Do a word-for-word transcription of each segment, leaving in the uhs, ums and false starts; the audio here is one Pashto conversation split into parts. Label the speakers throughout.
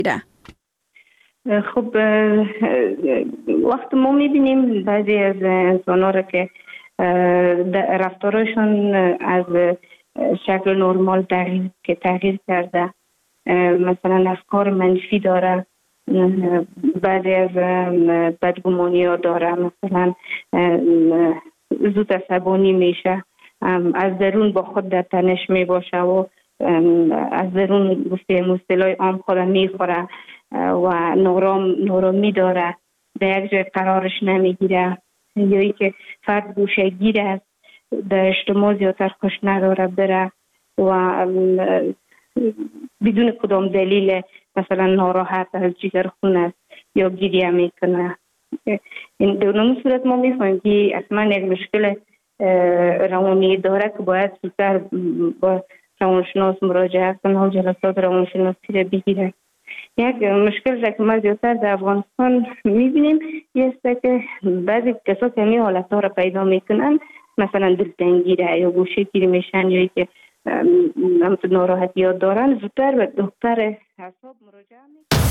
Speaker 1: خب وقت ما میبینیم بعضی از انسان ها را که رفتارشون از شکل نرمال تغییر که تغییر کرده، مثلا افکار منفی داره، بعضی از بدگمانی ها داره، مثلا زود عصبانی میشه، از درون با خود در تنش می باشه و از درون گفته مصطلح عام خورا میخوره و نورام نورامی داره، در یک جای قرارش نمیگیره، یا ای که فرد گوشه گیر است، در اجتماع زیادتر خوش نداره بره و بدون کدام دلیل مثلا ناراحت از جگر خون است یا گریه میکنه. این در صورت ما میفهمیم که اصلا یک مشکل روانی داره که باید زودتر با روانشناس مراجعه کنه و جلسات روانشناسی را بگیره. یک مشکل را که ما زیادتر در افغانستان میبینیم یه است که بعضی کسات همین حالت ها را پیدا میکنن، مثلا دلتنگی را یا گوشه گیری میشن یا که همت ناراحتی ها دارن، زودتر به دکتر اعصاب مراجعه میکنن.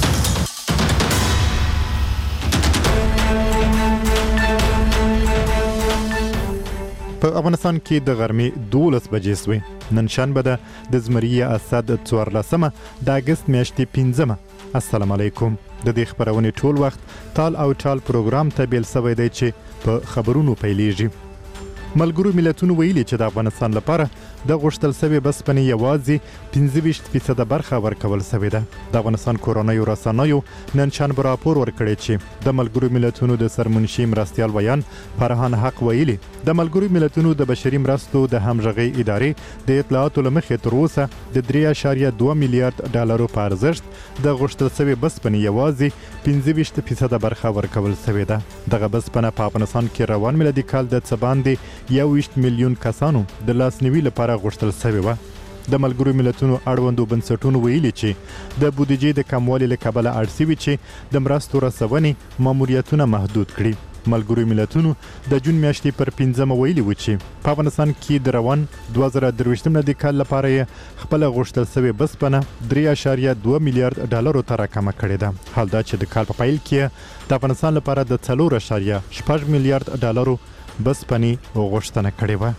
Speaker 2: په افغانستان کې د غرمې دولس بجې سوې. نن شنبه ده د زمري اسد څوارلسمه د اګست میاشتې پنځمه. السلام علیکم. د دې خبرونې ټول وخت تال او ټال پروګرام ته بیل سوی دی چې په خبرونو پیلېږي. ملګرو ملتونو ویلي چې د افغانستان لپاره د غوښتل سوي بسپنې یوازې پنځه ویشت فیصده برخه ورکول سوې ده. د افغانستان کورنیو رسنیو نن شنبه راپور ورکړی چې د ملګرو ملتونو د سرمنشي مرستیال ویان فرهان حق ویلي د ملګرو ملتونو د بشري مرستو د همغږۍ ادارې د اطلاعاتو له مخې تر اوسه د درې اعشاریه دوه میلیارډ ډالرو په ارزښت د غوښتل سوي بسپنې یوازې پنځه ویشت فیصده برخه ورکول سوې ده. دغه بسپنه په افغانستان کې روان میلادي کال د څه باندې یو ویشت میلیون کسانو د لاسنیوي لپاره غوښتل سوې وه. د ملګرو ملتونو اړوندو بنسټونو ویلي چې د بودیجې د کموالي له کبله اړ سوي چې د مرستو رسونې ماموریتونه محدود کړي. ملګرو ملتونو د جون میاشتې پر پنځمه ویلي و چې په افغانستان کې د روان دوه زره درویشتم میلادي کال لپاره یې خپله غوښتل سوې بسپنه درې اعشاریه دوه میلیارډ ډالرو ته راکمه کړې ده. حال دا چې د کال په پیل کې د افغانستان لپاره د څلور اعشاریه شپږ میلیارډ ډالرو بسپنې غوښتنه کړې وه.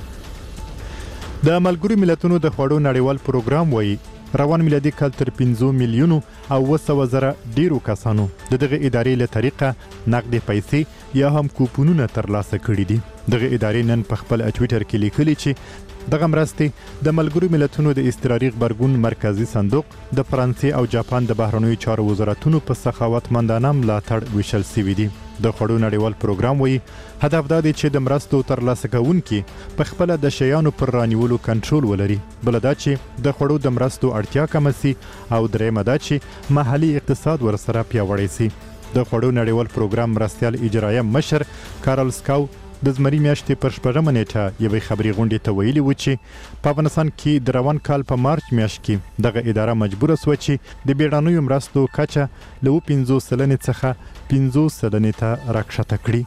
Speaker 2: د ملګرو ملتونو د خوړو نړیوال پروګرام وایي روان میلادي کال تر پنځه میلیونو او اوه سوه زره ډیرو کسانو د دغه ادارې له طریقه نقدي پیسې یا هم کوپونونه ترلاسه کړي دي. دغه ادارې نن په خپل ټویټر کې لیکلي چې دغه مرستې د ملګرو ملتونو د اضطراري غبرګون مرکزی صندوق د فرانسې او جاپان د بهرنیو چارو وزارتونو په سخاوتمندانه ملاتړ ویشل سوي دي. د خوړو نړیوال پروګرام وایي هدف دا دی چې د مرستو ترلاسه کوونکي په خپله د شیانو پر رانیولو کنټرول ولري، بله دا چې د خوړو د مرستو اړتیا کمه سي، او دریمه دا چې محلي اقتصاد ورسره پیاوړی سي. د خوړو نړیوال پروګرام مرستیال اجرایه مشر کارل سکاو د زمري میاشتې پر شپږمه نیټه یوې خبري غونډې ته ویلي و چې په افغانستان کې د روان کال په مارچ میاشت کې دغه اداره مجبوره سوه چې د بیړنیو مرستو کچه له اوه پنځوس سلنې څخه پنځوس سلنې ته راکښته کړي.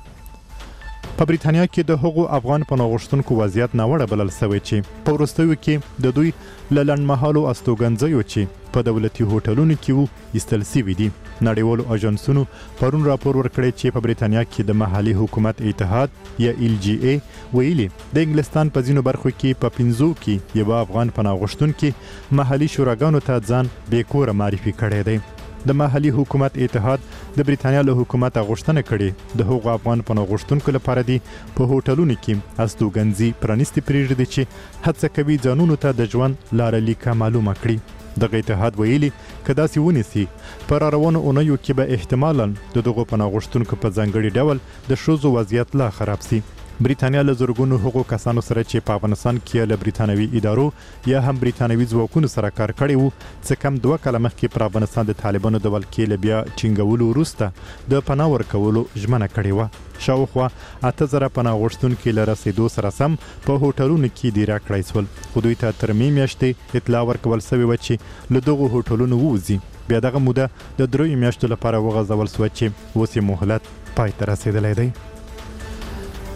Speaker 2: په بریتانیا کې د هغو افغان پناه غوښتونکو وضعیت ناوړه بلل سوی چې په وروستیو کې د دوی له لنډمهالو استوګنځیو چې په دولتي هوټلونو کې وو ایستل سوي دي. نړیوالو اژانسونو پرون راپور ورکړی چې په بریتانیا کې د محلي حکومت اتحاد یا ایل جی ای ویلي د انګلستان په ځینو برخو کې په پنځو کې یو افغان پناه غوښتونکي محلي شوراګانو ته ځان بېکوره معرفي کړی دی. د محلي حکومت اتحاد د بریتانیا له حکومت غوښتنه کړې د هغو افغان پناه غوښتونکو لپاره دي په هوټلونو کې استوګنځي پرانیستي پرېږدي چې هڅه کوي ځانونو ته د ژوند لاره لیکه معلومه کړي. دغه اتحاد ویلي که داسې ونیسي په راروانو اونیو کې به احتمالاً د دغو پناه غوښتونکو په ځانګړي ډول د ښځو وضعیت لا خراب سي. بریتانیا له زرګونو هغو کسانو سره چې په افغانستان کې له بریتانوي ادارو یا هم بریتانوي ځواکونو سره کار کړی وو څه کم دوه کاله مخکې پر افغانستان د طالبانو د ولکې له بیا ټینګولو وروسته د پناه ورکولو ژمنه کړې وه. شاوخوا اته زره پناه غوښتونکي له رسېدو سره سم په هوټلونو کې دېره کړی سول، خو دوی ته تر مې میاشتې اطلاع ورکول سوې وه چې له دغو هوټلونو ووځي. بیا دغه موده د دریو میاشتو لپاره وغځول سوه چې اوس یې مهلت پای ته رسېدلی دی.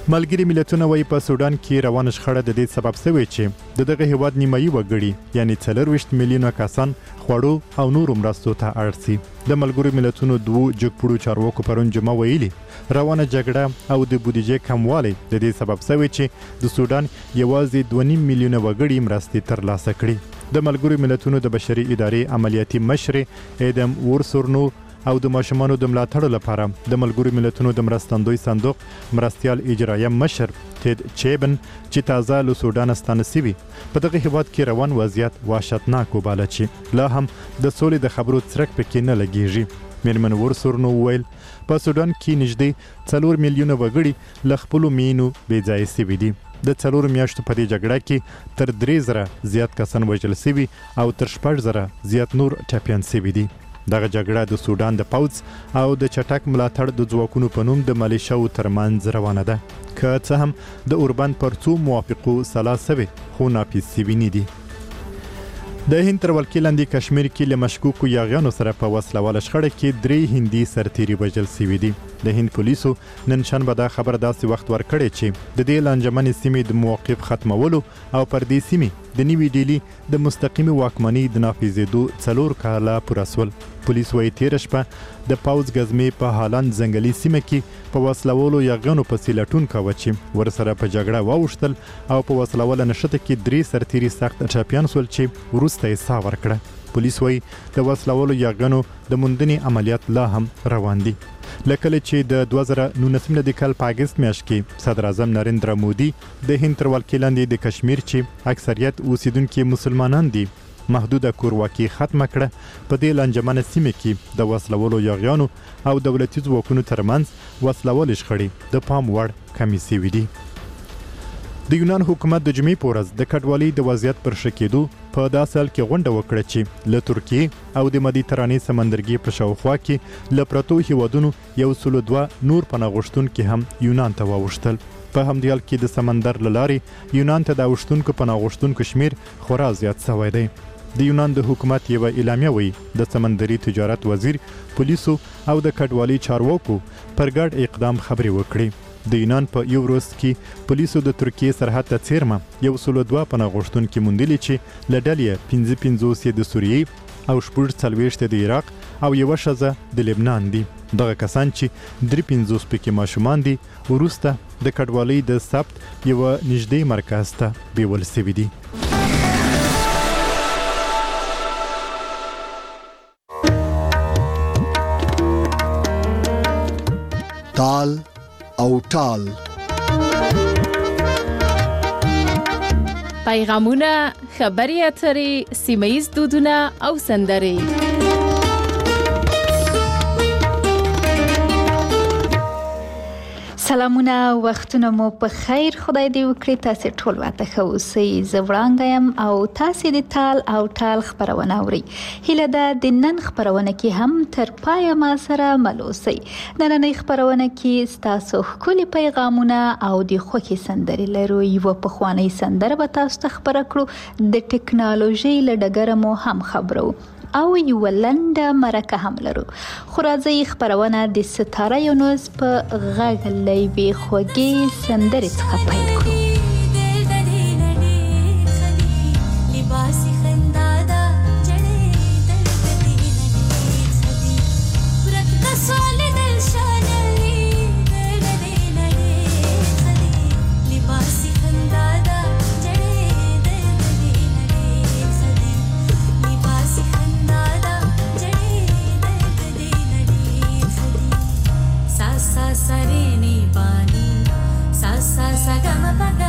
Speaker 2: ملګري ملتونه وايي په سودان کې روانه شخړه د دې سبب شوی چې د دغه هیواد نیمایي وګړي یعنی څلورویشت میلیونه کسان خوړو او نورو مرستو ته اړ سي. د ملګرو ملتونو دوو جګپوړو چارواکو پرون جمعه ویلي روانه جګړه او د بودیجې کموالی د دې سبب شوی چې د سودان یوازې دوه نیم میلیونه وګړي مرستې ترلاسه کړي. د ملګرو ملتونو د بشري ادارې عملیاتي مشر ایدم ورسورنو او د ماشومانو د ملاتړ لپاره د ملګرو ملتونو د مرستندوی صندوق مرستيال اجرایه مشر تید چیبن چې تازه له سودان ستانه سوي په دغه هیواد کې روان وضعیت وحشتناک وباله چې لا هم د سولې د خبرو څرک پکې نه لګیږي. میرمن ورسورنو ویل په سودان کې نږدې څلور میلیونه وګړي له خپلو مینو بې ځایه سوي دي. د څلور میاشتو په دې جګړه کې تر درې زره زیات کسان وژل سوي او تر شپږ زره زیات نور ټپیان سوي دي. دغه جګړه د سودان د پوځ او د چټک ملاتړ د ځواکونو په نوم د مالیشیاو ترمنځ روانه ده، که څه هم د اوربند پر څو موافقو سلا سوي خو ناپیس سوي نه دي. د هند تر ولکې لاندې کشمیر کې له مشکوکو یاغیانو سره په وسله شخړه کې درې هندي سرتیري وژل سوي دي. د هند پولیسو نن شنبه دا خبر داسې وخت ورکړی چې د دې لانجمنې سیمې د موقف ختمولو او پر دې سیمې د نیوي ډیلی د مستقیمي واکمنۍ د نافذېدو څلور کاله پوره سول. پولیس وايي تېره شپه د پوځ ګزمې په هالند ځنګلي سیمه کې په وسلوالو یاغیانو پسې لټون کاوه چې ورسره په جګړه واوښتل او په وسلواله نښته کې درې سرتیري سخت ټپیان سول چې وروسته یې ساه ورکړه. پولیس وايي د وسلوالو یاغیانو د موندنې عملیات لا هم روان دي. لکه چې د دوه زره نولسم د کال په اگست میاشت کې صدر اعظم نریندرا مودي د هند تر ولکې لاندې د کشمیر چې اکثریت اوسیدونکي مسلمانان دي محدوده کورواکي ختمه کړه. په دې لانجمنه سیمه کې د وسلوالو یاغیانو او دولتي ځواکونو ترمنځ وسلوال شخړې د پام وړ کمې سوي دي. د یونان حکومت د جمعې په ورځ د کډوالۍ د وضعیت پر ښه کېدو په داسې حال کې غونډه وکړه چې له ترکیې او د مدیترانې سمندرګي په شاوخوا کې له پرتو هیوادونو یو سلو دوه نور پناه غوښتونکي هم یونان ته واوښتل. په همدې حال کې د سمندر له لارې یونان ته د اوښتونکو پناه غوښتونکو شمیر خورا زیات شوی دی. د یونان د حکومت یوه اعلامیه وایي د سمندري تجارت وزیر پولیسو او د کډوالۍ چارواکو پر ګډ اقدام خبرې وکړي. د یونان په یو ورځ کې پولیسو د ترکیې سرحد ته څیرمه یو سلو دوه پناه غوښتونکي موندلي چې له ډلې پنځه پنځوس یې د سوریې او شپږ څلوېښت د عراق او یوه ښځه د لبنان دي. دغه کسان چې درې پنځوس پکې ماشومان دي وروسته د کډوالۍ د ثبت یوه نږدې مرکز ته بیول سوي دي.
Speaker 3: تال او ټال
Speaker 4: پیغامونه، خبري اترې، سیمه‌ییز دودونه او سندرې.
Speaker 5: سلامونه، وختونه مو په خیر. خدای دې وکړي تاسو ټول واته ښه اوسئ. زه وړاندیم او تاسو د تال او ټال خبرونه اورئ. هیله ده د نن خبرونه کې هم تر پایه ما سره مل اوسئ. نننۍ خبرونه کې ستاسو ښکلي پیغامونه او د خوښۍ سندرې لرو. یوه پخوانۍ سندره به تاسو ته خبره کړو. د ټکنالوژۍ له ډګره مو هم خبرو او یو لنډه مرکه هم لرو. خو راځئ خبرونه د ستاره یونس په غږ له یوې خوږې سندرې څخه پیل کړو.
Speaker 6: Sa sa sa re ni pa ni sa sa sa ga ma pa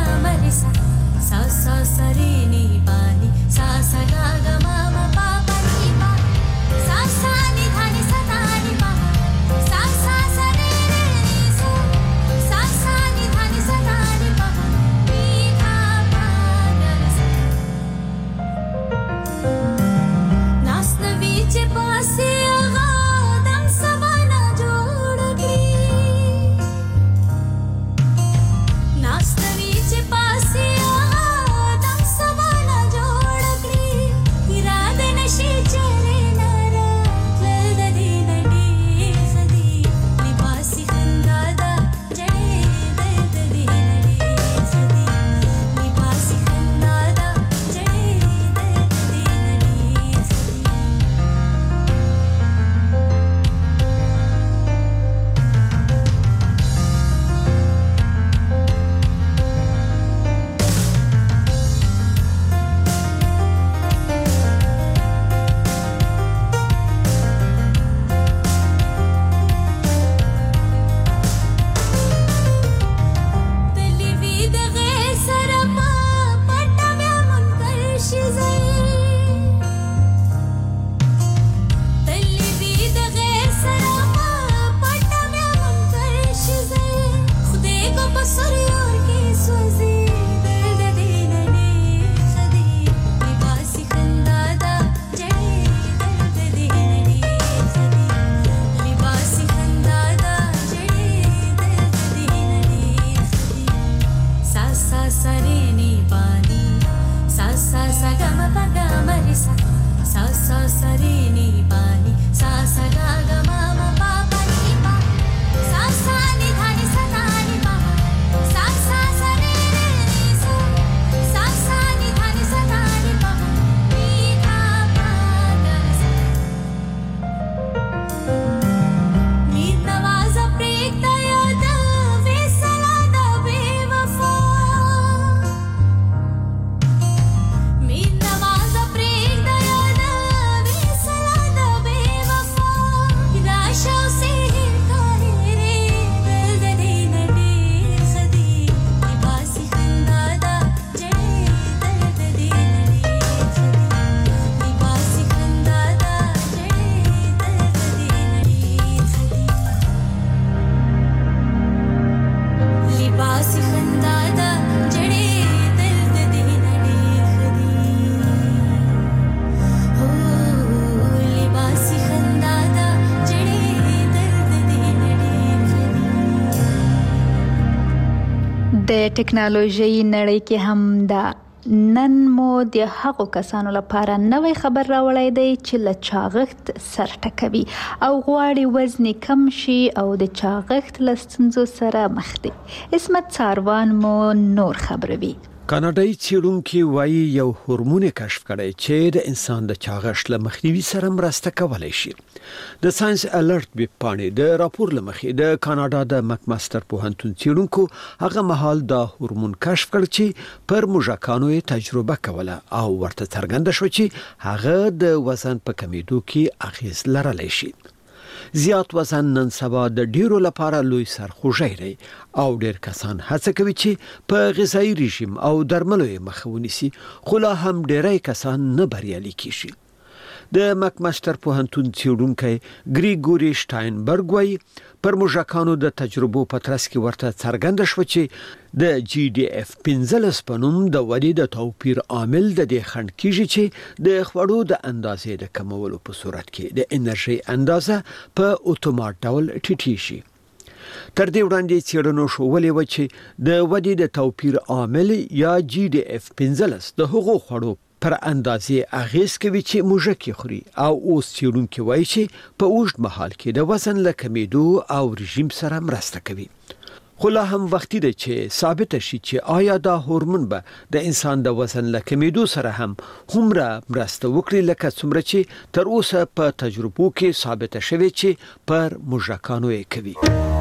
Speaker 5: د ټکنالوژي نړۍ کې هم دا نن مو د هغو کسانو لپاره نوې خبر راوړی دی چې له چاغښت سر ټکوي او غواړي وزن کم شي او د چاغښت له ستونزو سره مخ دي. عصمت ساروان مو نور خبروي.
Speaker 6: کاناډایي څېړونکي وایي یو هورمون کشف کړی چې د انسان د چاغښت له مخنیوي سره مرسته کولی شي. د ساينس الرټ ویب پاڼې د راپور له مخې د کاناډا د مکماستر پوهنتون څېړونکو هغه مهال دا هورمون کشف کړ چې پر موږکانو یې تجربه کوله او ورته څرګنده شو چې هغه د وزن په کمیدو کې اغیز لرلی شي. زیات وزن نن سبا د ډیرو لپاره لوی سرخوږی دی او ډیر کسان هڅه کوي چې په غذایی رژیم او درملو یې مخه ونیسي، خو لا هم ډیری کسان نه بریالي کیږي. د مکماستر پوهنتون څېړونکی ګریګوري شټاینبرګ وایي پر موږکانو د تجربو په ترڅ کې ورته څرګنده شو چې د جی ډي اف پنځلس په نوم د ودې د توپیر عامل د دې خنډ کیږي چې د خوړو د اندازې د کمولو په صورت کې د انرژي اندازه په اتومات ډول ټیټیږي شي. تر دې وړاندې څېړنو ښوولې و چې د ودې د توپیر عامل یا جی ډي اف پنځلس د هغو خوړو پر اندازې اغیز کوي چې موږک خوري او اوس څېړونکي وایي چې په اوږد مهال کې د وزن له کمیدو او رژیم سره مرسته کوي. خو لا هم وختي ده چې ثابته شي چې آیا دا هورمون به د انسان د وزن له کمیدو سره هم هومره مرسته وکړي لکه څومره چې تر اوسه په تجربو کې ثابته شوی چې پر موږکانو یې کوي.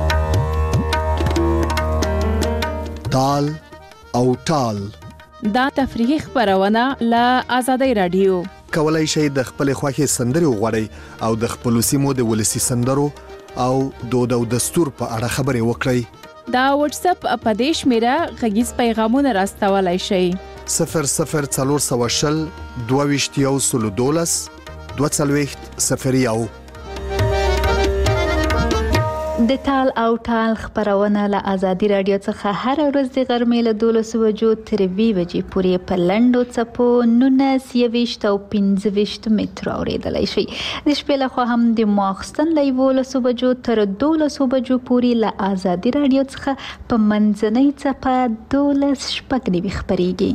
Speaker 3: تال او ټال
Speaker 4: دا تفریحي خبرونه له آزادۍ رادیو.
Speaker 3: کولای شئ د خپل خوښي سندري وغواړئ او د خپل سیمو د ولسی سندرو او دود او دستور په اړه خبرې وکړئ.
Speaker 4: دا واتس اپ په دې شمیره غږیز پیغامونه راستولای شئ.
Speaker 3: صفر صفر څلور سوه شل دوه ویشت یو سلو دولس دوه څلوېښت صفر یو.
Speaker 5: د تال او ټال خبرونه له آزادي رادیو څخه هر ورځ د غرمې له دولس بجو تر اوه بجې پورې په لنډو څپو نولس یوویشت او پنځه ویشت مترو اورېدلی شئ. د شپې لخوا هم د ماخستن له یولسو بجو تر دولسو بجو پورې له آزادي رادیو څخه په منځنۍ څپه دولس شپږ نوي خپرېږي.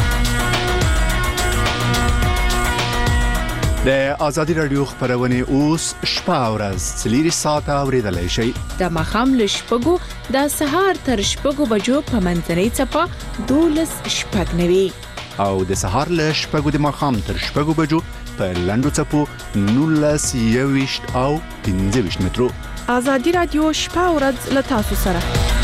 Speaker 7: د آزادي رادیو خبرونه اوس شپه او ورځ څلور ساعته اوریدلای شئ.
Speaker 4: د ماښام له شپږو د سهار تر شپږو بجو په منځنۍ څپه دولس شپږ نوي
Speaker 7: او د سهار له شپږو د ماښام تر شپږو بجو په لنډو څپو نولس یوویشت او پنځه ویشت مترو.
Speaker 4: آزادي رادیو شپه او ورځ له تاسو سره.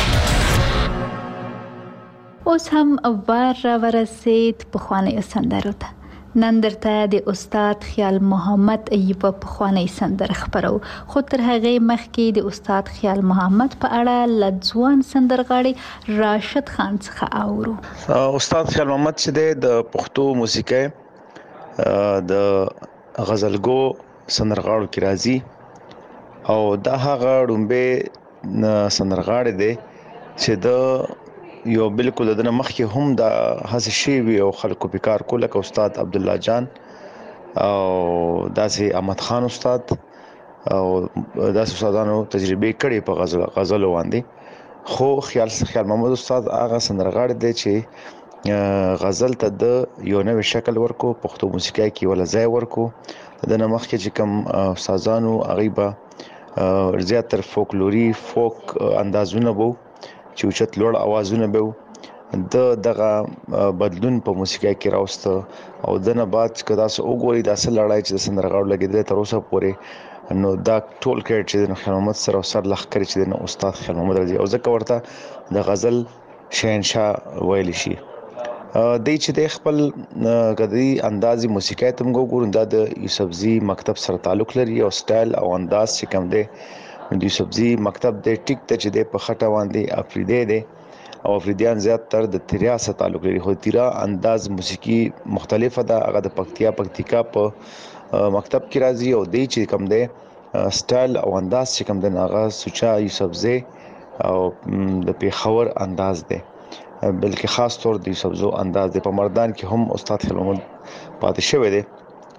Speaker 5: اوس هم وار را ورسید پخوانیو سندرو ته. نن درته د استاد خیال محمد ایوب پخوانی سندر خبرو، خو تر هغه مخکې د استاد خیال محمد په اړه لځوان سندرغاړي راشد خان څخه اورو.
Speaker 8: استاد خیال محمد چې د پښتو موسیقۍ د غزلګو سندرغاړو کې راځي او دا هغه ډومبه سندرغاړي دی چې د یو بالکل د مخکې هم د هڅه شی وی او خلکو په کار کوله ک استاد عبد الله جان او داسې احمد خان استاد او داسې استادانو تجربه کړې په غزل غزل باندې. خو خیال خیال محمد استاد هغه سندرغاړي دی چې غزل ته د یو نوې شکل ورکو، پښتو موسیقۍ کې ولا ځای ورکو. د مخکې چې کوم استادانو هغه به زیاتره فولکلوري فوک اندازونه وو چې اوچت لوړ اوازونه به د دغه بدلون په موسیقۍ کې راوسته او دنه بعد کدا سو وګوري د اصل لړای چې د سندرغاړو لګیدل تر اوسه پورې نو دا ټول کړي چې د خیال محمد سره سر لخ کړي چې د استاد خیال محمد رضی او ځکه ورته د غزل شهنشاه ویل شي. د چې د خپل کدي اندازي موسیقۍ تم وګورم دا د یوسفزي مکتب سره تعلق لري او سټایل او انداز چې کوم دی د یوسفزي مکتب د ټیک ته چې د په خټه باندې افریدی دی او افریدیان زیات تر د تریا سره تعلق لري. خو تیرا انداز موسیقي مختلفه ده، هغه د پکتیا پکتیکا په مکتب کې راځي او د چې کوم دی سټایل او انداز چې کوم دی هغه سوچا یوسفزي او د پیښور انداز دی، بلکې خاص طور د یوسفزو انداز دی. په مردان کې هم استاد خیال محمد پاتې شوی دی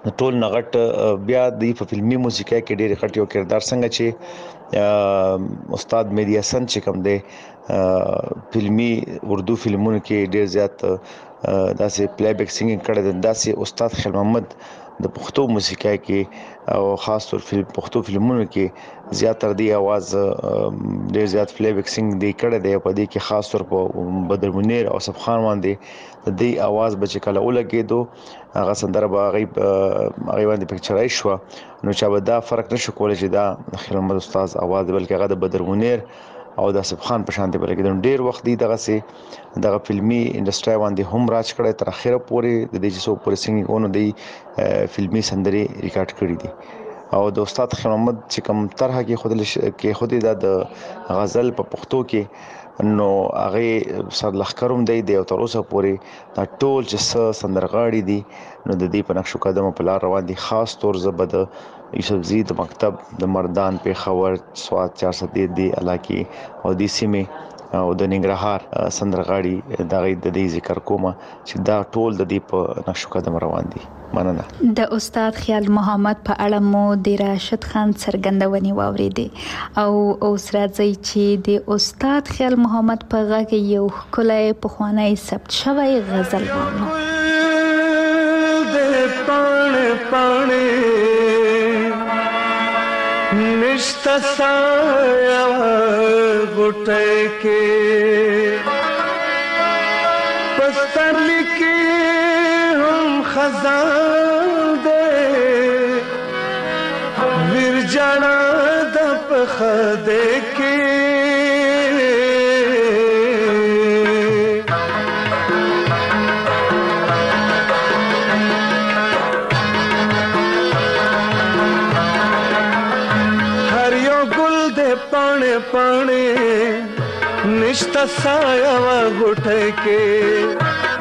Speaker 8: ټول نغټ بیا د فلمي موسیقي کې ډېر غټ یو کردار څنګه چې استاد مهدی حسن چې کوم دی فلمي اردو فلمونو کې ډېر زیات داسې پلی بیک سنگینګ کړی دی، داسې استاد خیل محمد د پښتو موسیقي کې او خاص طور فلم پښتو فلمونو کې زیاتره دی आवाज ډېر زیات پلی بیک سنگ دی کړی دی، په دې کې خاص طور په بدر منیر او صف خان باندې د دې आवाज بچ کله ولګېدو هغه سندره به هغه هغه باندې پکچرای شو، نو چې به دا فرق نشو کولای چې دا خیل محمد استاد आवाज بلکې هغه د بدر منیر او د صف خان په شان دی، بلکې ډېر وخت دی دغه سي دغه فلمي انډستری باندې هم راج کړی تر اخره پورې د دې څو پورې سنگینګونو دی فلمي سندري ریکارډ کړی دي او د استاد خیل محمد چې کوم طرحه کې خود کې خودي د غزل په پښتو کې نو هغه سر لخرم دی دی او تر اوسه پورې دا ټول چې سندرغاړي دي نو د دې په نقشو قدم په لار روان دي، خاص طور زبد یوسف زی د مکتب د مردان په خبر سواد چار سو دی دی علاقه او د سیمه او د ننګرهار سندرغاړي دا غي د دې ذکر کومه چې دا ټول د دې په نقشو قدم روان دي. مننه.
Speaker 5: د استاد خیال محمد په اړه مو د راشد خان څرګندونې واوریدې او اوس راځي چې د استاد خیال محمد په غږ یو ښکلی پخوانی ثبت شوی غزل واورو.
Speaker 9: د پاڼې پاڼې نشته سایه غوټۍ کې پسترلی کې هم خزان دے ویر جانا د پخده کې هر یو ګل دے پانے پانے نشتا سایه غوټۍ کې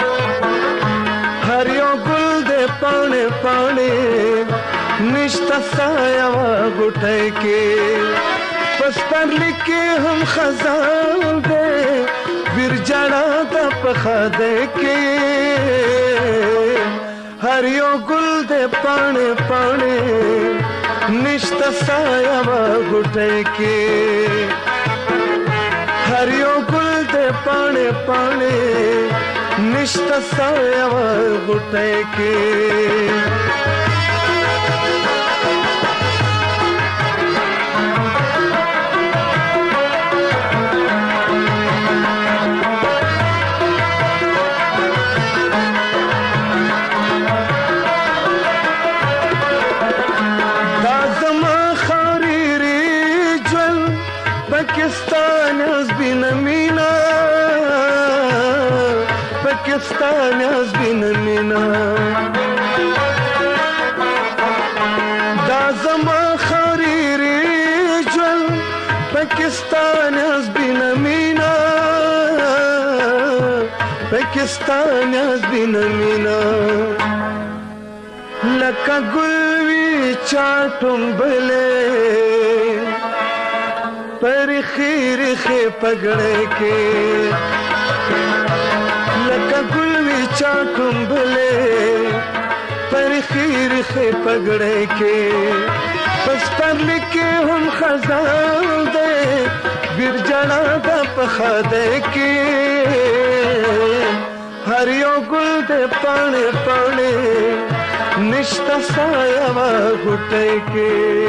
Speaker 9: हर यो गुल दे पाने पाने निश्ता साया गुटे के पस्तर लिखे हम खजान दे बिरजाना दा पखा दे के हर यो गुल दे पाने पाने निश्ता साया गुटे के हर यो गुल दे पाने पाने निश्ता साया गुटे के दाजमा खरीरी ज्वल पाकिस्तान हस्बिन मीना पाकिस्तान हस्बिन मीना दाजमा खरीरी ज्वल पाकिस्तान हस्बिन मीना पाकिस्तान हस्बिन मीना लका गुलवी चाटुम भले पर खीर खे पगड़े के लका गुलवी चाटुम भले पर खीर खे पगड़े के बस पर लिखे हम खजान दे बिरजाना दा पखा दे के हर यो गुल दे पाने पाने निश्ता साया गुटे के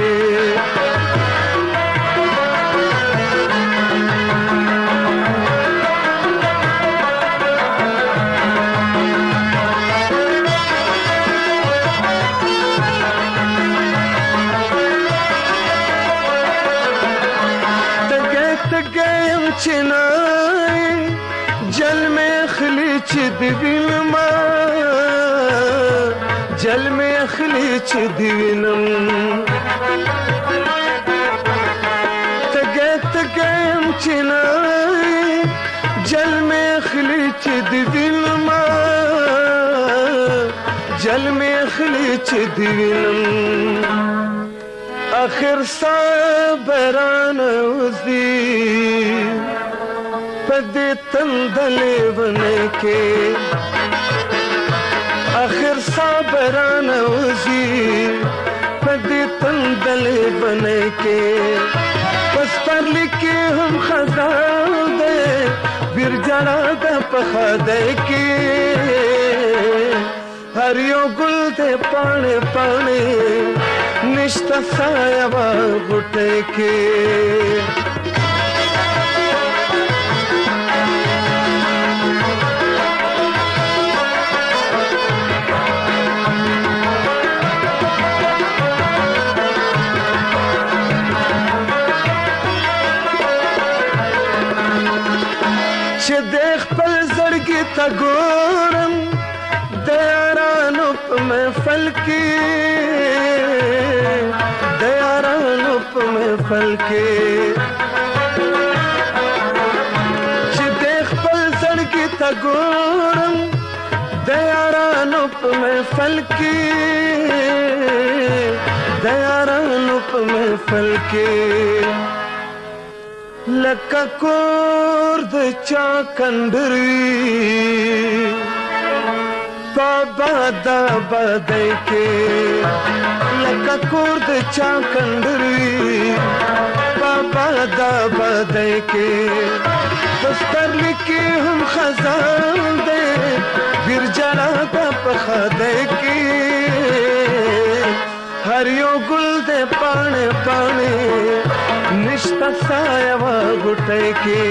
Speaker 9: चिनाई जल में खलीच दिविनमा जल में खलीच दिविनम तगे तगे चिनाई जल में खलीच दिविनमा जल में खलीच दिविनम आखिर साबरान उज़ी पदे तंदले बने के आखिर साबर ترانه وزي پدې تندلې بنې کې پس پر لیکي هم خزان دې بیرجانا د پخاده کې هر یو ګل دې پاڼې پاڼې نشته سایه وا غټه کې چې د خپل زړګي ته ګورم د یارانو په محفل کې د یارانو په محفل کې چې د خپل زړګي ته ګورم د یارانو په محفل کې د یارانو په محفل کې لکه کور د چا کندروي بابا دا بدای کې لکه کور د چا کندروي بابا دا بدای کې دستر لیکي هم خزان دې بیرجانا دا پخاده کې هر یو ګل دې پاڼې پاڼې نشتا سایه وا غټه کې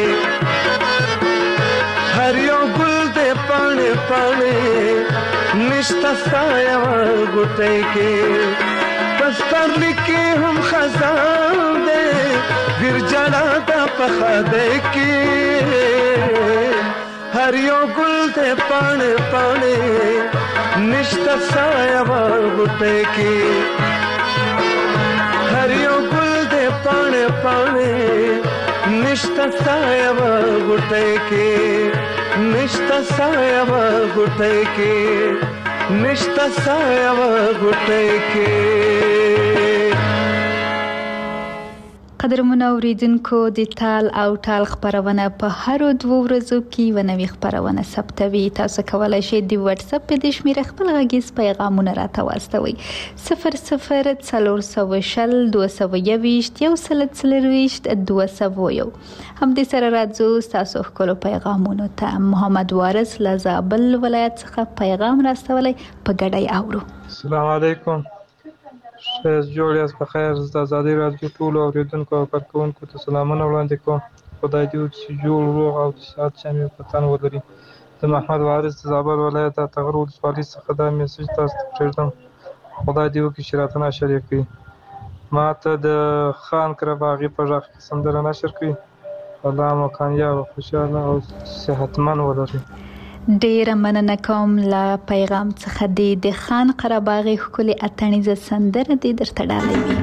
Speaker 9: هر یو ګل دې پاڼې پاڼې نشتا سایه وا غټه کې پس پر لیکي هم خزان دې بیرجانا دا پخاده کې هر یو ګل دې پاڼې پاڼې نشتا سایه وا غټه کې هر یو ګل دې پاڼې پاڼې نشتا سایه وا غټه کې نشتا سایه وا غټه کې نشتا سایه وا غټه کې
Speaker 5: قدرمنو اوریدونکو د تال او ټال خبرونه په هر دوه ورځو کې و نوې خبرونه ثبتوي تاسو کولای شئ د واتس اپ په د شمیر خپل غږیز پیغامونه راته واستوي صفر صفر څلور سوه شل دوه سوه یوویشت یو سل څلرویشت دوه سوه یو هم د سره راځو تاسو خپل پیغامونه ته محمد وارث له زابل ولایت څخه پیغام راستولی په ګډای اورو
Speaker 10: السلام علیکم شایز جوړیاس په خیر د ازادي راډیو ټول اوریدونکو او کارکونکو ته سلامونه وړاندې کوم خدای دې چې جوړ روغ او صحت شامل پتن ولري د محمد وارث د زابل ولایت تغر ولسوالۍ څخه دا میسج تاسو ته پرېږدم خدای دې وکړي چې راته نشر یې کړي ما ته د خان کرباغي په غږ کې سندره نشر کړي الله مو کامیاب او خوشاله او صحتمن ولري
Speaker 5: ډیره مننه کوم له پیغام څخه دی د خان قرباغي ښکلې اتڼیزه سندره دې درته ډالۍ وي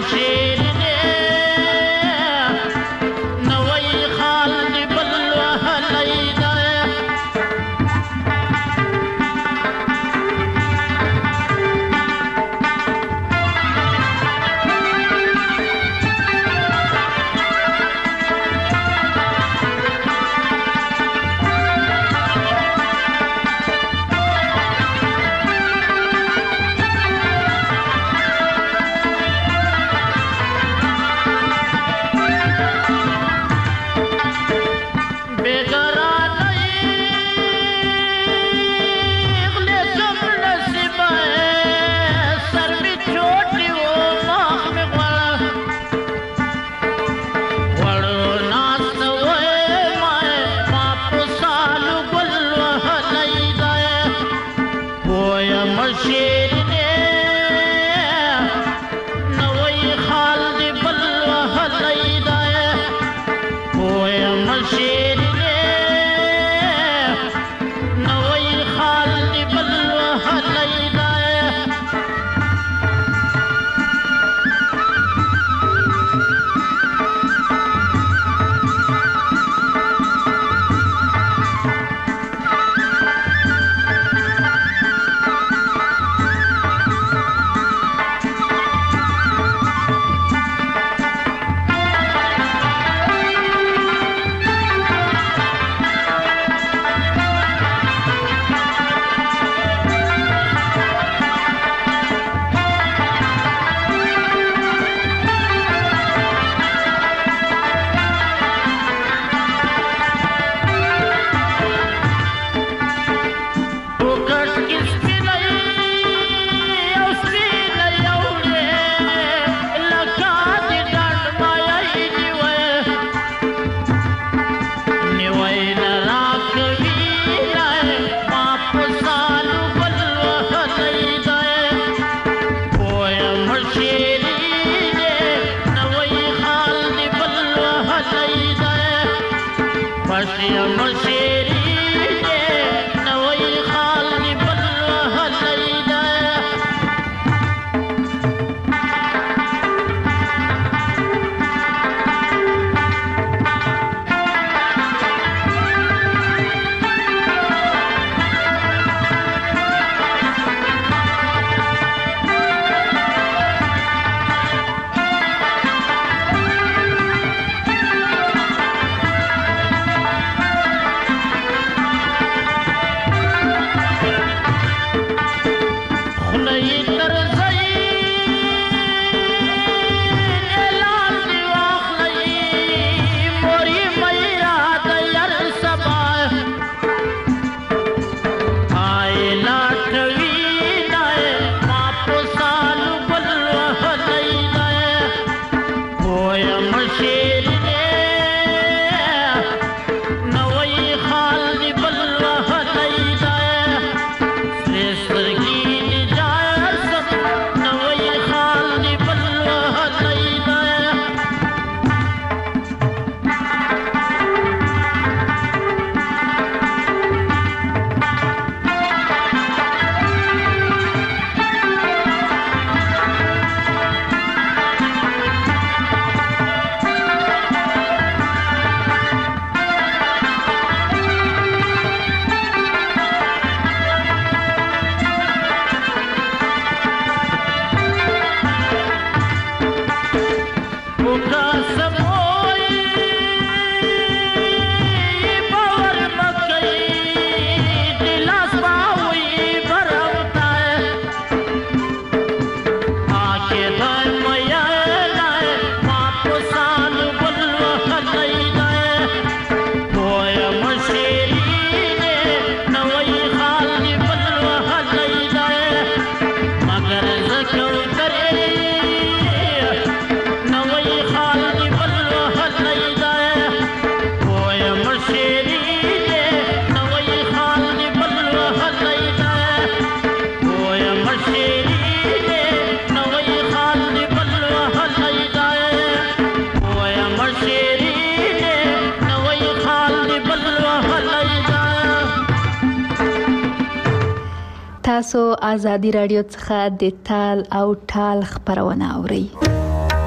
Speaker 5: تاسو آزادي رادیو څخه د تال او ټال خبرونه اورئ.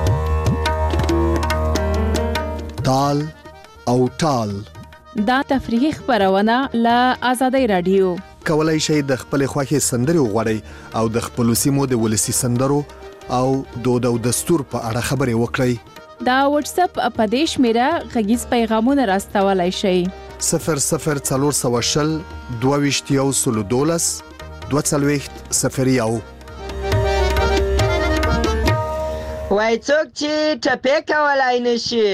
Speaker 3: دال او ټال.
Speaker 4: دا تفریحي خبرونه له آزادۍ رادیو.
Speaker 3: کولای شئ د خپل خوښي سندري وغوړئ او د خپل سیمو د ولسی سندرو او دود او دستور په اړه خبرې وکړئ.
Speaker 4: دا واتس اپ اپدیش میرا غږیز پیغامونه راستولای شئ.
Speaker 3: صفر صفر څلور سوه شل دوه ویشت یو سلو دولس دوه څلوېښت صفر یو.
Speaker 11: وای څوک چې ټپې کولای نشي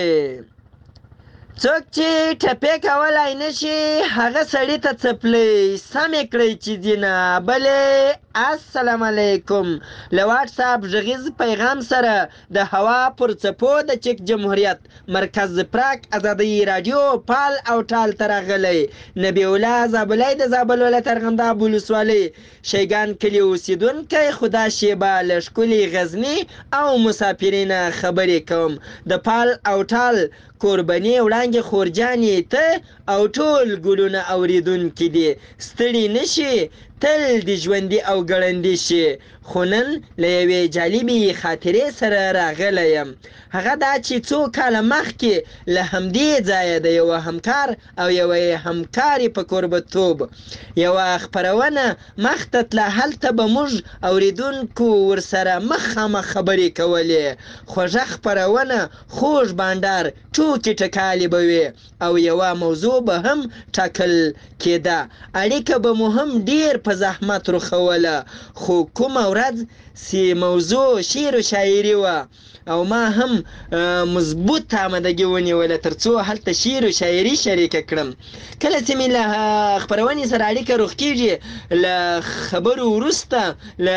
Speaker 11: څوک چې ټپې کولای نشي هغه سړی ته څپلۍ سمې کړئ چې دینه بلې. السلام علیکم. له واټس اپ غږیز پیغام سره د هوا پر څپو د چک جمهوریت مرکز پراک آزادۍ رادیو پال او ټال ته راغلی. نبی الله زابلی د زابل ولایت ارغنداب ولسوالۍ شیګان کلي اوسېدونکی خدا شیبه له ښکلي غزني او مسافرینه خبرې کوم. د پال او ټال قرباني وړاندې خورجانې ته او ټول ګلونه اوریدونکي دي ستړي نشي تل د ژوندي او ګړندي شي. خو نن له یوې جالبې خاطرې سره راغلی یم. هغه دا چې څو کاله مخکې له همدې ځایه د یوه همکار او یوې همکارې په کوربتوب یوه خپرونه مخته تله. هلته به موږ اوریدونکو ورسره مخامخ خبرې کولې. خوږه خپرونه، خوږ بانډار، ټوکې ټکالې به وي او یوه موضوع به هم ټاکل کېده. اړیکه به مو هم ډېر په زحمت رخوله. خو کومه ورځ چې موضوع شعر و شاعري وه او ما هم مضبوط آمدګي ونیوله تر څو هلته شعر و شاعري شریکه کړم. کله چې مې له خپرونې سره اړیکه روغ کېږي له خبرو وروسته له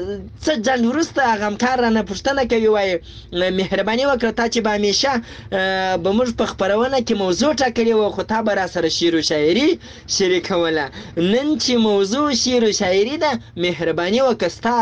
Speaker 11: څه ځنډ وروسته هغه همکار رانه پوښتنه کوي، وایي مهرباني وکړه تا چې به همیشه به موږ په خپرونه کې موضوع ټاکلې وه خو تا به را سره شعر و شاعري شریکوله. نن چې موضوع شعر و شاعري ده مهرباني وکړه ستا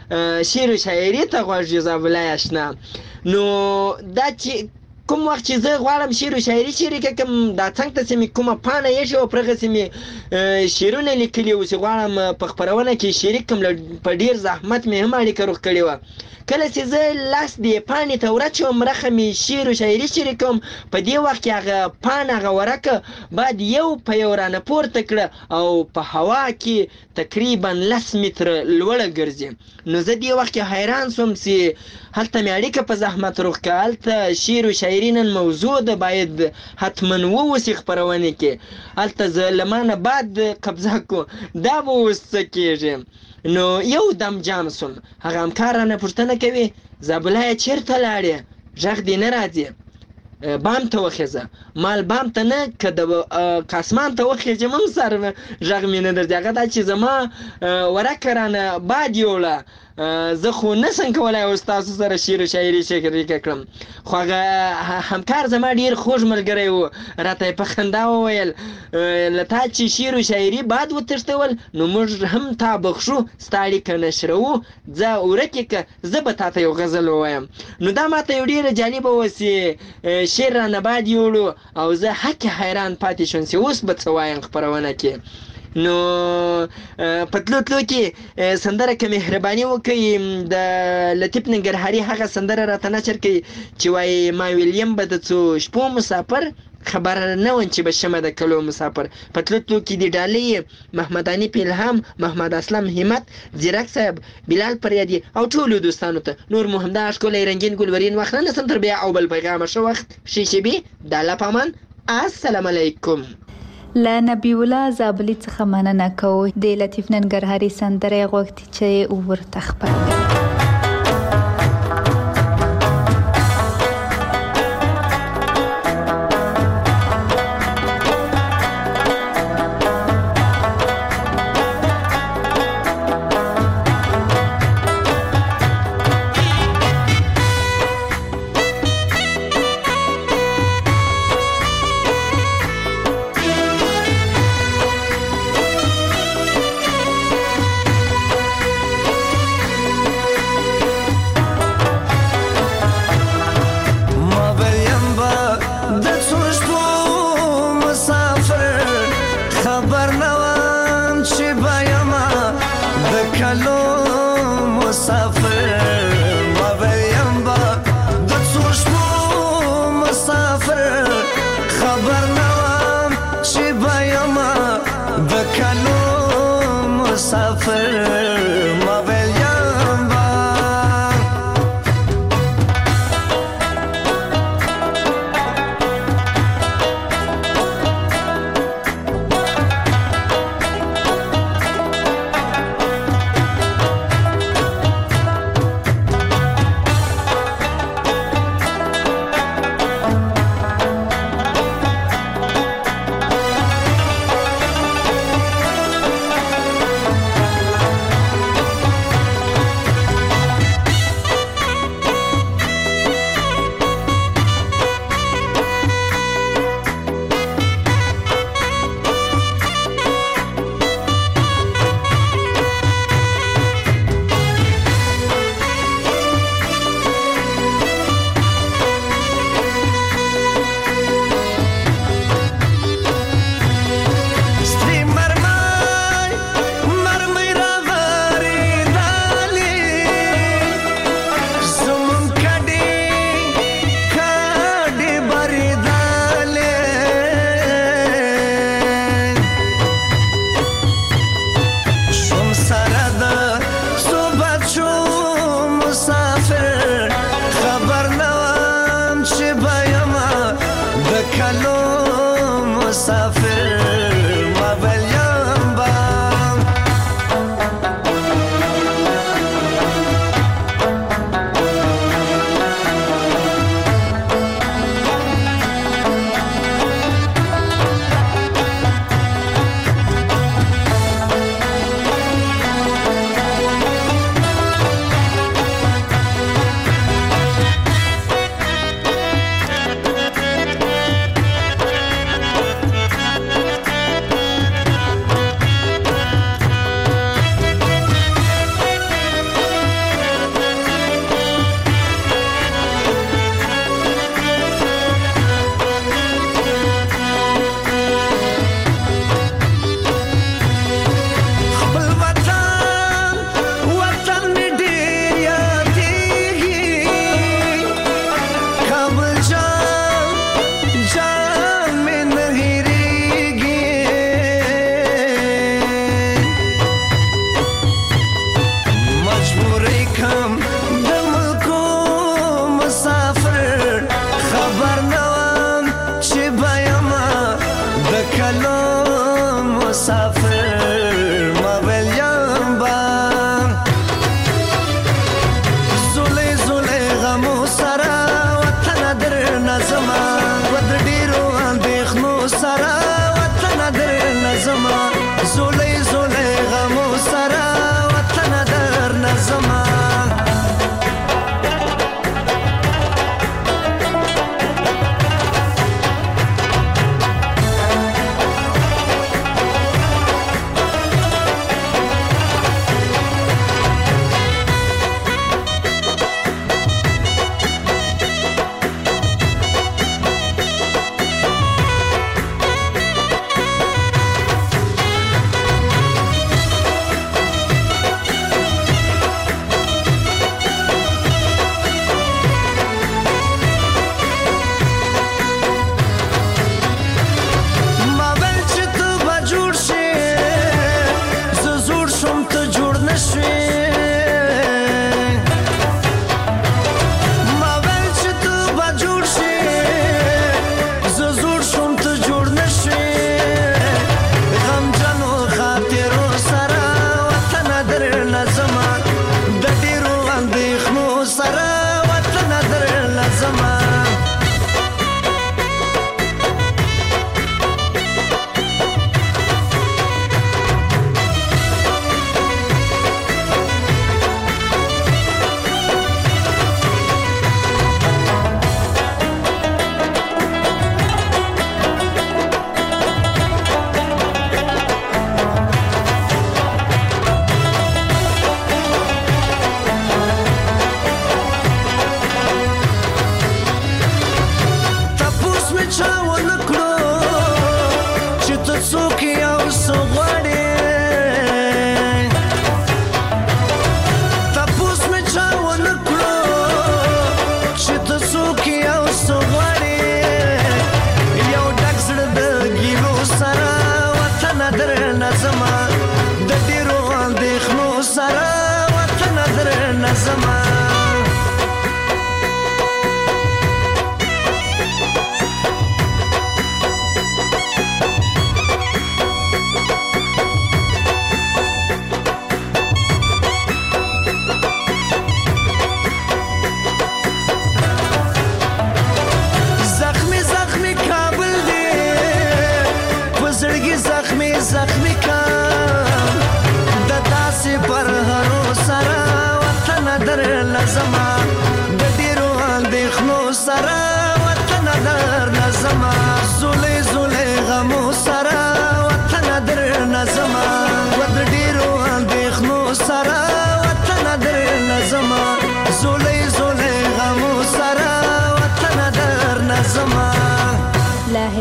Speaker 11: شعر و شاعري ته غوږ جزابالله اشنا. نو دا چې کوم وخت چې زه غواړم شعر و شاعري شریکه کړم دا څنګ ته چې مې کومه پاڼه ایښې وه پر هغه چې مې شعرونه لیکلي وو چې غواړم په خپرونه کې شریک کړم. په ډېر زحمت مې هم اړیکه روغ کړې وه. کله چې زه لاس دې پاڼې ته ورچوم رخه مې شعر و شاعري شریکوم په دې وخت کې هغه پاڼه هغه ورقه باید یو په یو رانه پورته کړه او په هوا کې تقریبا لس متره لوړه ګرځي. نو زه دې وخت کې حیران سوم چې هلته مې اړیکه په زحمت روغ کړه. هلته شعر و شاعري نن موضوع ده باید حتما ووسي خپرونې کې. هلته زه له ما نه بعد قبضه کو دا به اوس څه کېږي. نو یو دم جام سوم. هغه همکار رانه پوښتنه کوي زابلایه چېرته لاړې غږ دې نه راځي بام ته وخېزه. مال بام ته نه که د کاسمان ته وخېږم هم سر غږ مې نه درځي. هغه دا چې زما ورکه رانه باد یوړه زه خو نسم کولی اوس تاسو سره شعر و شاعري شریکه کړم. خو هغه همکار زما ډېر خوږ ملګری و. راته یې په خندا وویل له تا چې شعر و شاعري باد وتښتول نو موږ هم تا بخښو ستا اړیکه نشروو ځه ورکې که زه به تا ته یو غزل ووایم. نو دا ما ته یو ډېره جالبه وه چې شعر رانه باد یوړو او زه حقې حیران پاتې شوم چې اوس به څه وایم خپرونه کې. نو په تلو تلو کې سندره که مهرباني وکړئ د لطیف ننګرهاري هغه سندره راته نشر کوي چې وایي ما ویلیم به د څو شپو مسافر خبر نه وم چې به شمه د کلو مسافر. په تلو تلو کې د ډالۍ محمد انیف الهام، محمد اسلم همت، زیرک صاحب، بلال پریادي او ټولو دوستانو ته نور مو همدا ښکلی رنګین ګلورین وخت نه نسم تر بیا او بل پیغامه ښه وخت ښې شیبې د الله په امان. السلام علیکم.
Speaker 5: له نبی الله زابلی څخه مننه کوو د لطیف ننګرهاري سندره غوښتي چې ورته خپروي.
Speaker 9: مسافر ما ویلیم با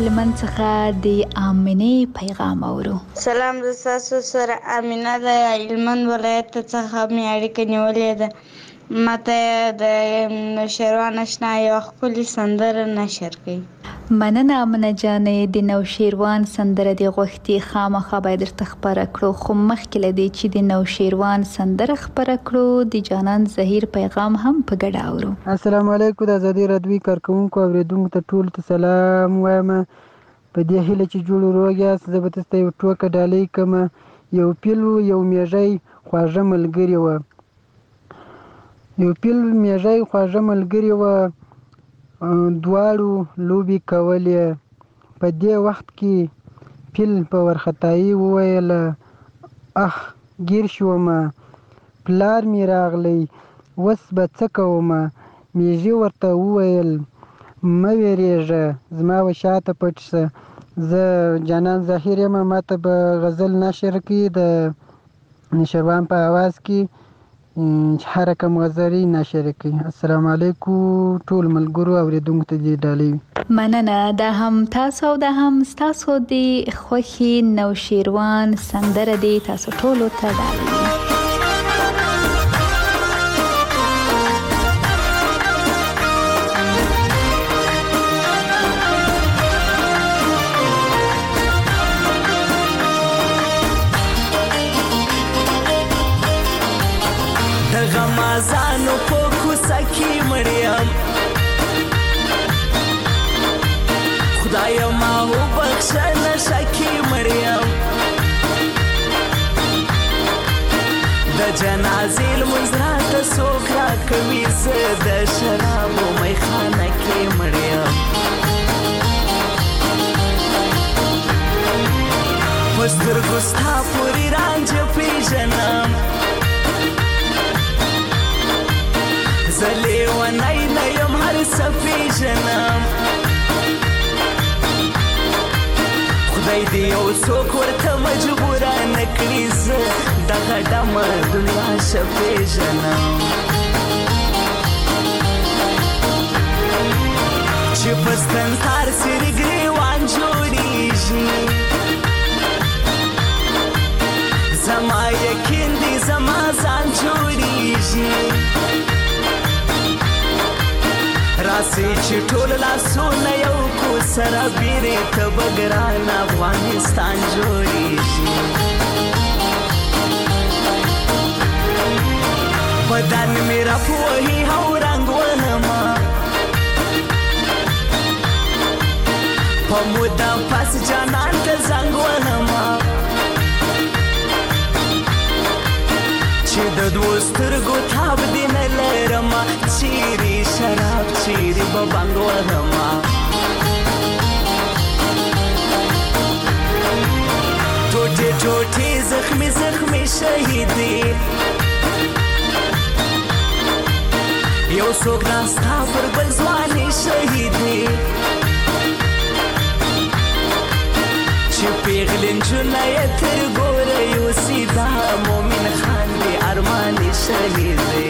Speaker 5: هلمند څخه د آمنې پیغام اورو.
Speaker 12: سلام، زه ستاسو سره آمینه د هلمند ولایت څخه مې اړیکه نیولې ده. ماته د شیروان اشنا یو ښکلې سندره نشر کړي.
Speaker 5: مننه آمنه جانې، د نوشیروان سندره د غوښتي خامخا باید درته خپره کړو، خو مخکې له دې چې د نوشیروان سندره خپره کړو د جانان زهیر پیغام هم په ګډه اورو.
Speaker 13: السلام علیکم، د ازادي راډیو کارکونکو اوریدونکو ته ټولو ته سلام وایم. په دې هیله چې جوړ روغ یاست، زه به تاسو ته یو ټوکه ډالۍ کوم. یو پیل و یو میږی خواږه ملګري وه. یو پیل میږی خواږه ملګري وه، دواړو لوبې کولې. په دې وخت کې پیل په وارخطایي وویل اخ ګیر شومه، پلار مې راغلی، اوس به څه کومه. میږي ورته وویل مه ویرېږه، زما و شاته پټ شه، زه جانان ظاهر یم، ماته به غزل نشر کړي د نشروان په اواز کې چې هر رقم غزلې نشر کړي. السلام علیکم ټول ملګرو اوریدونکو ته دې ډالۍ.
Speaker 5: مننه، دا هم تاسو او دا هم ستاسو د خوښې نوشیروان سندره دی، تاسو ټولو ته ډالۍ.
Speaker 14: غمازانو په کوڅه کې مړیم، خدایا ما وبخښه نشه کې مړیم. د جنازې لمونځ راته څوک راکوي، زه د شرابو میخانه کې مړیم. په سترګو ستا پورې رانجه پېژنم، زه لیونی نه یم هر څه پېژنم. خدای دې یو څوک ورته مجبوره نه کړي، زه دغه ډمه دنیا ښه پېژنم. چې په ستنتار سرې ګریوان جوړېږي، زما یقین دی زما ځان جوړېږي. راسي چې ټول لاسونه یو کو سره بیرې ته به ګران افغانستان جوړېږي. بدن مې راپوهي او رنګ وهمه، په موده پس جانان ته زنګ وهمه، چې د دوو سترګو تاب دې نه لرمه. چیرې شراب چیرې به بنګ وهمه، ټوټې ټوټې زخمې زخمې شهیدې، یو څوک ناستا پر بل ځوانې شهیدې. چې پیغلې نجونه یې تر ګوره یوسي، دا مومن خان دې ارمانې شهیدې.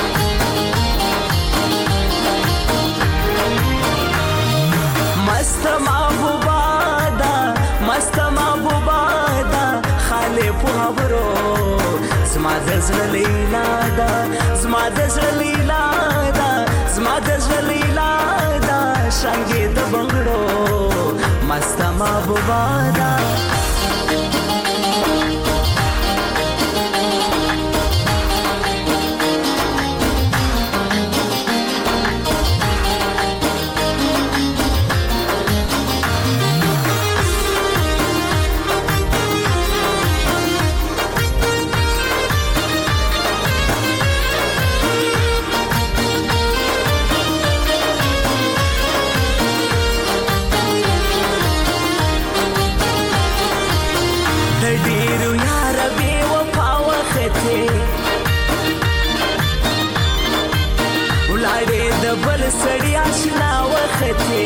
Speaker 14: مست محبوبا دا مست محبوبا دا خاله په خبرو، زما د زړه لیلا دا زما د زړه لیلا دا زما د زړه لیلا دا شانګې د بنګړو مست محبوبا دا. بل سړی آشنا وختې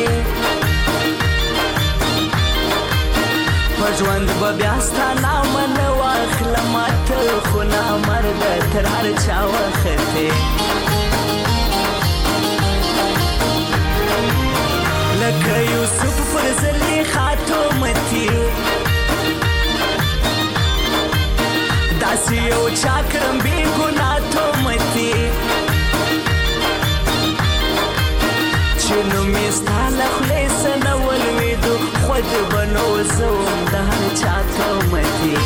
Speaker 14: په ژوند به بیا ستا نامه نه واخلم، ته خو نامرده تر هر چا وختې. لکه یوسف پر زلیخا چې نو میستا لخلې سنه ولویدو خود بنو زوم د هر چاته متي.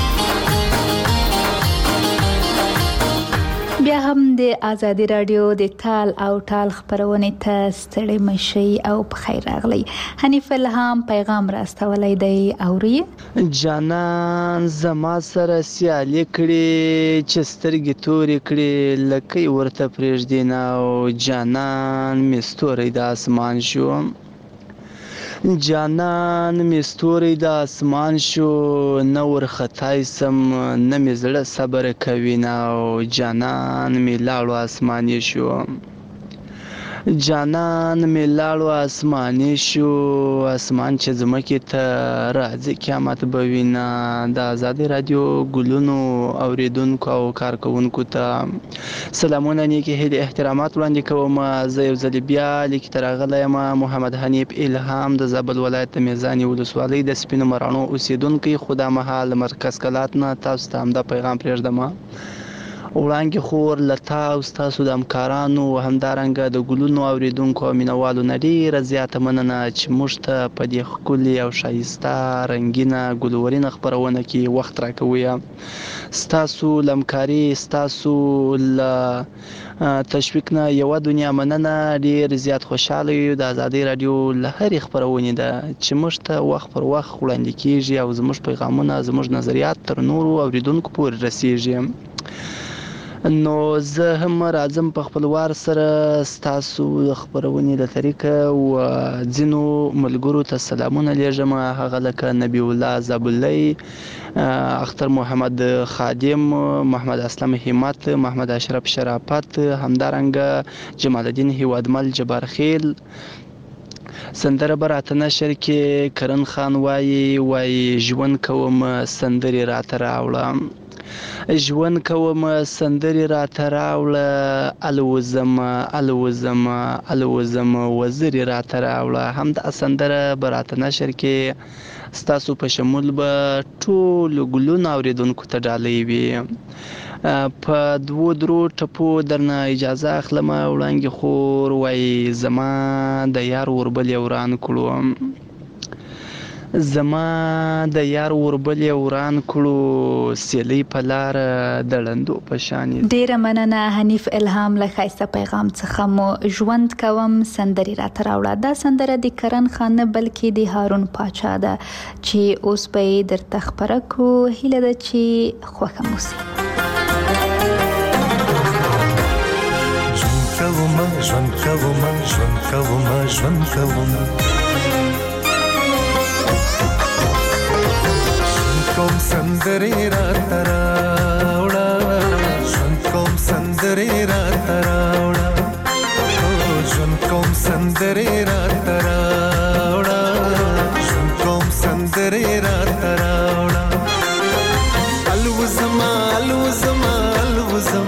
Speaker 5: بیا هم د آزادي رادیو د تال او ټال خبرونه ته ستړي مشي او په خیر راغلی. حنیف الهام پیغام راستولی دی اوري.
Speaker 15: جانان زما سره سیالي کړي چې سترګې تورې کړي لکه ورته پرېږدي نه او جانان مې ستوری د اسمان شو. جانان مې ستوری د اسمان شو نه ورختای سم نه مې زړه صبر کوي نه او جانان مې لاړو اسماني شو. جانان مې لاړو اسماني شو اسمان چې ځمکې ته راځي قیامت به وینه. د آزادي رادیو ګلونو اوریدونکو او کارکوونکو ته سلامونه نیکې هیلې احترامات وړاندې کوم. زه یو ځل بیا لیکې ته راغلی یم محمد حنیف الهام د زابل ولایت د میزانې ولسوالۍ د سپینو مراڼو اوسیدونکی. خو دا مهال مرکز کلات نه تاسو ته همدا پیغام پرېږدم. وړانګې خور له تا او ستاسو د همکارانو همدارنګه د ګلونو اوریدونکو او مینوالو نه ډېره زیاته مننه چې موږ ته په دې ښکلې او ښایسته رنګینه ګلورینه خپرونه کې وخت راکوئ. ستاسو له همکاري ستاسو له تشویق نه یوه دنیا مننه. ډېر زیات خوشحاله یو د آزادۍ راډیو له هرې خپرونې ده چې موږ ته وخت پر وخت وړاندې کیږي او زموږ پیغامونه زموږ نظریات تر نورو اوریدونکو پورې رسیږي. نو زه هم راځم په خپل وار سره ستاسو خبرونې د طریقه او ځینو ملګرو ته سلامونه لیږم. هغه لکه نبی الله زابلی، اختر محمد خادم، محمد اسلم همت، محمد اشرف شرافت، همدارنګه جمال الدین هیوادمل جبارخیل. سندره براته نشر کې کرن خان وایي وایي ژوند کوم سندرې راته راوړه، ژوند کوم سندرې راته راوړه، الوزم الوزم الوزم وزرې راته راوړه. همدا سندره براته نشر کې ستاسو په شمول به ټول ګلونه اوریدونکو ته ډالۍ وي. په دوو درو ټپو درنه اجازه اخلم. وړانګې خور وایي زما د یار وربل وران کړو، زما د یار وربل وران کړو، سیلۍ په لار د ړندو په شان.
Speaker 5: ډیره مننه حنیف الهام له ښایسته پیغام څخه مو. ژوند کوم سندرې راته راوړه. دا سندره د کرن خان نه بلکې د هارون پاچا ده چې اوس به یې درته خپره کړو. هیله ده چې خوښه مو سي.
Speaker 16: کوم ژوند کوم ژوند کوم ژوند کوم کوم سندرې راته راوړه، ژوند کوم سندرې راته راوړه، ژوند کوم سندرې راته راوړه، ژوند کوم سندرې راته راوړه. الوزم الوزم الوزم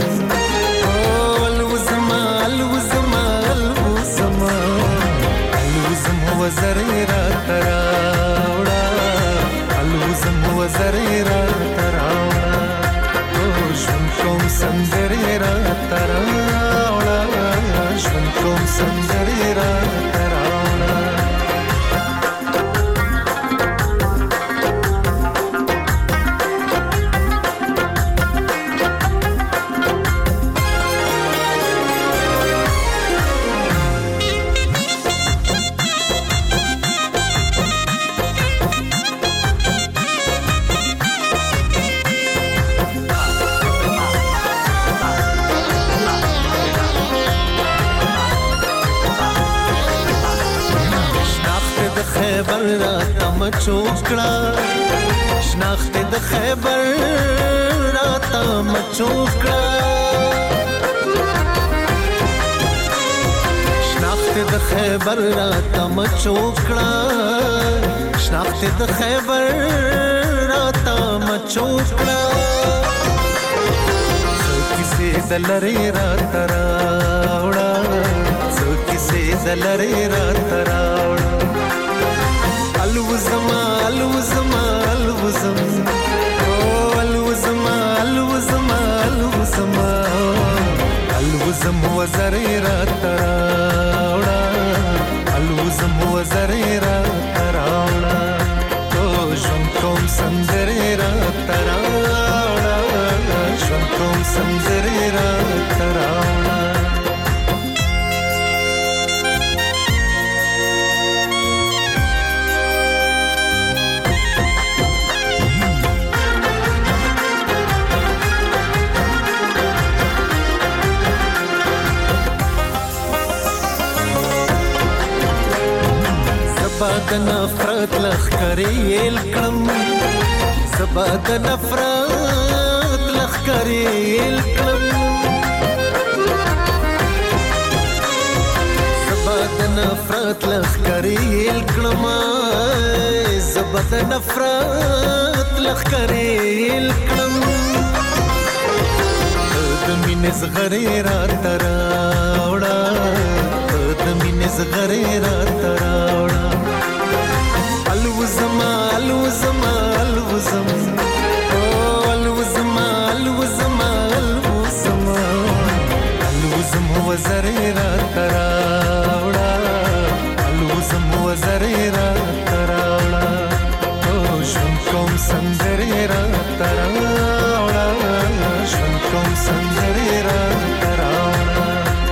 Speaker 16: وزرې راته راوړه، الوزم وزرې راته راوړه، ژوند کوم سندرې راته راوړه، ژوند کوم سندرې راته راوړه. خیبر راته مچوکړه، شناخت د خیبر راته مچوکړه، شناخت د خیبر راته مچوکړه، شناخت د خیبر راته مچوکړه. څو کیسې د لرې راته راوړه، څو کیسې د لرې راته راوړه. الوزم الوزم الوزم الوزم الوزم الوزم الوزم وزرې راته راوړه، زبا د نفرت لخکریل کړم زبا د نفرت لخکریل کړم زبا د نفرت لخکریل کړم زبا د نفرت لخکریل کړم د مینې زغرې را تراوړه د مینې زغرې را تراوړه الوزما الوزما الوزم او الوزما الوزما الوزما الوزم وزرې را تراوړه الوزم وزرې را تراوړه او ژوند کوم سندرې را تراوړه ژوند کوم سندرې را تراوړه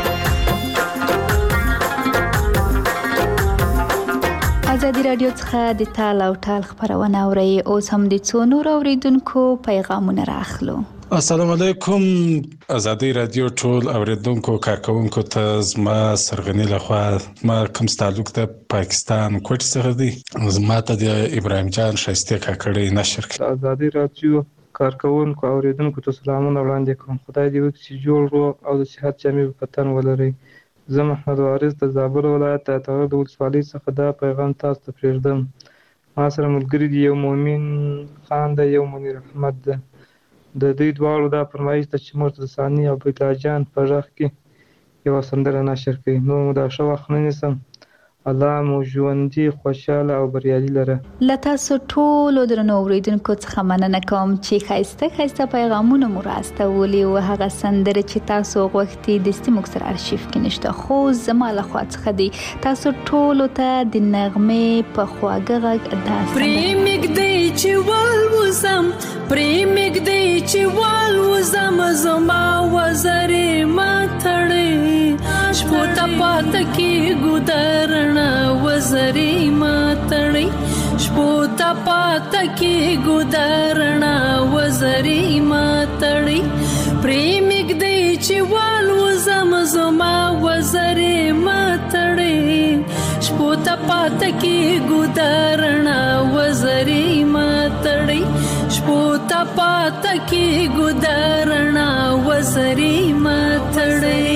Speaker 5: ازادي راډیو څخه د تال او ټال خبرونه اوري اوس هم د څو نور اوریدونکو پیغامونه راخلو.
Speaker 17: السلام علیکم. ازادي راډیو ټول اوریدونکو کارکونکو ته زما سرغنی لخوا ما کوم تعلق د پاکستان کوټ څخه دی زما ته د ابراهیم جان شایسته کاکړی نشر
Speaker 10: ازادي راډیو کارکونکو اوریدونکو ته سلامونه وړاندې کوم. خدای دې وکړي جوړ روغ او د صحت جامع پتن ولري. زه محمد وارث د زابل ولایت د اتغر د ولسوالۍ څخه دا پیغام تاسو ته پرېږدم. ما سره ملګری دی یو مؤمن خان دی یو منیر احمد ده. د دوی دواړو دا فرمایش ده چې موږ د ثاني او بیلا جان په غږ کې یوه سندره نشر کړي. نو مو دا ښه وخت نه نیسم. الله مو ژوندي خوشحاله او بریالي لره.
Speaker 5: له تاسو ټولو درنو اوریدونکو څخه مننه کوم چې ښایسته ښایسته پیغامونه مو راستولي او هغه سندرې چې تاسو غوښتي دستي موږ سره ارشیف کې نشته خو زما له خوا څخه دی تاسو ټولو ته د نغمې په خواږه غږ دا
Speaker 18: پریمګ دی چې والوزم پریمګ دی چې والوزم زما وزرې ما تړې شپو ته پاته کې ګودرنا وزرې ما تړې شپو ته پاته کې ګودرنا وزرې ما تړې پریمګ دی چې والوزم زما وزرې ما تړې شپو ته پاته کې ګودرنا وزرې ما تړې شپو ته پاته کې ګودرنا وزرې ما تړې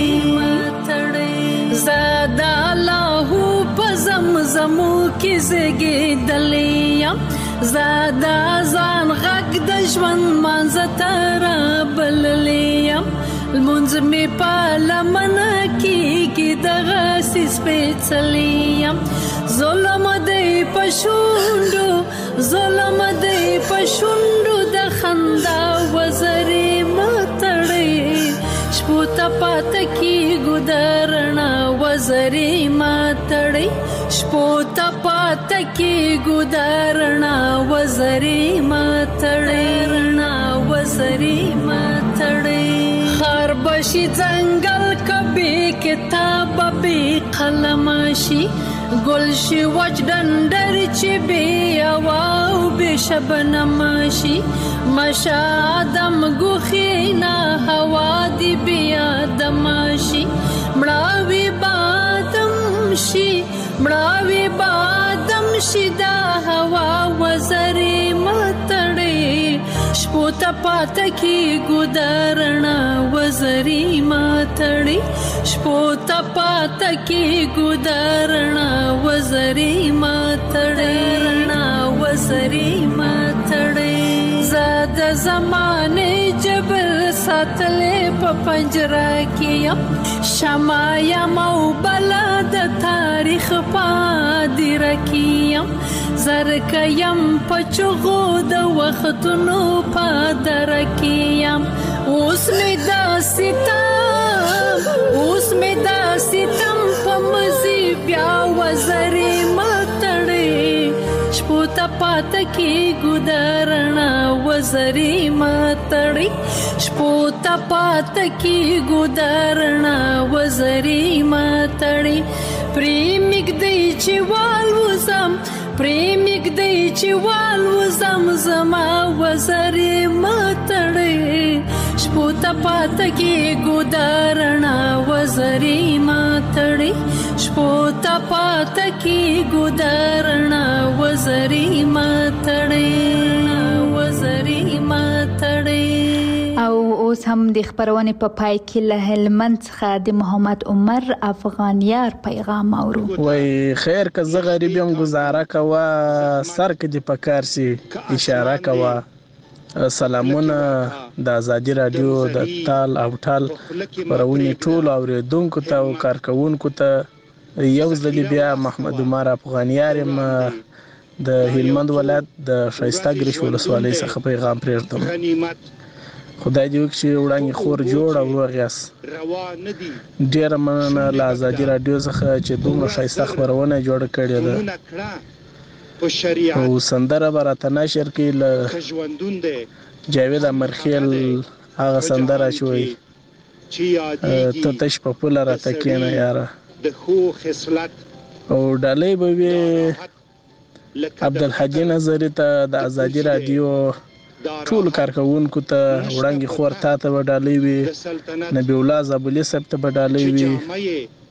Speaker 18: زادا الله په زمزمو کې زګېدلې زادا ځان غږ د ژوند منځ ته رابللې لمونځ مې په لمنه کېږي دغه سپېڅلې ظلم دی په شونډو ظلم دی په شونډو د خندا وزرې ما تړې شپو ته پاته کې ګودرنا وزرې ما تړې شپو ته پاته کې ګودرنا وزرې ما تړې وزرې ما تړې خار بشي ځنګل کبي کتاب به قلم شي ګل شي وچ ډنډر چې بي او به شبنم شي مشادم ګوخینا هوا دی بیا دمشي مړاوي بادم شي مړاوي بادم شي دا هوا وزرې متړې شپو ته پاته کې ګودرنا وزرې متړې شپو ته پاته کې ګودرنا وزرې متړې وزرې متړې زاد زمانه جبر ساتلې په پنجره کې شمایا مو بلد تاریخ پادر کې زرک یم پچغو د وختونو پادر کې اوس می دا ستم اوس می دا ستم په مزي بیا وزرې متړې شپو ته پاته کې ګودرنا وزرې متړې شپو ته پاته کې ګودرنا وزرې متړې پریمګ دی چې والوزم پریمګ دی چې والوزم زما وزرې متړې شپو ته پاته کې ګودرنا وزرې متړې شپو ته پات کی ګدارنا وزري ماتړې وزري ماتړې.
Speaker 5: او اوس هم د خبرونې په پای کې له هلمند څخه د محمد عمر افغانیار پیغام اورو.
Speaker 19: وای خیر که زه غریب یم گزاره کوه سر کې دې پکار سي اشاره کوه. سلامونه د ازادي رادیو د تال او ټال خبرونې ټول اوریدونکو ته او کارکونکو ته یو ځل بیا محمد عمر افغانیار یم د هلمند ولایت د شایسته ګریش ولسوالۍ څخه پیغام پرېږدم. خدای دې وکړي چې وړاندې خور جوړ او روغ یاست. ډېره مننه له ازادي رادیو څخه چې دومره ښایسته خپرونه جوړه کړې ده او سندره به راته نشر کړي له جاوید امرخیل هغه سندره چې وایي ته تش په پوله راته کښېنه یاره. او ډالۍ به وي عبدالحجي نظري ته د ازادي رادیو ټول کارکونکو ته وړاندې خور تا ته به ډالۍ وي، نبی الله زابلي صاحب ته به ډالۍ وي،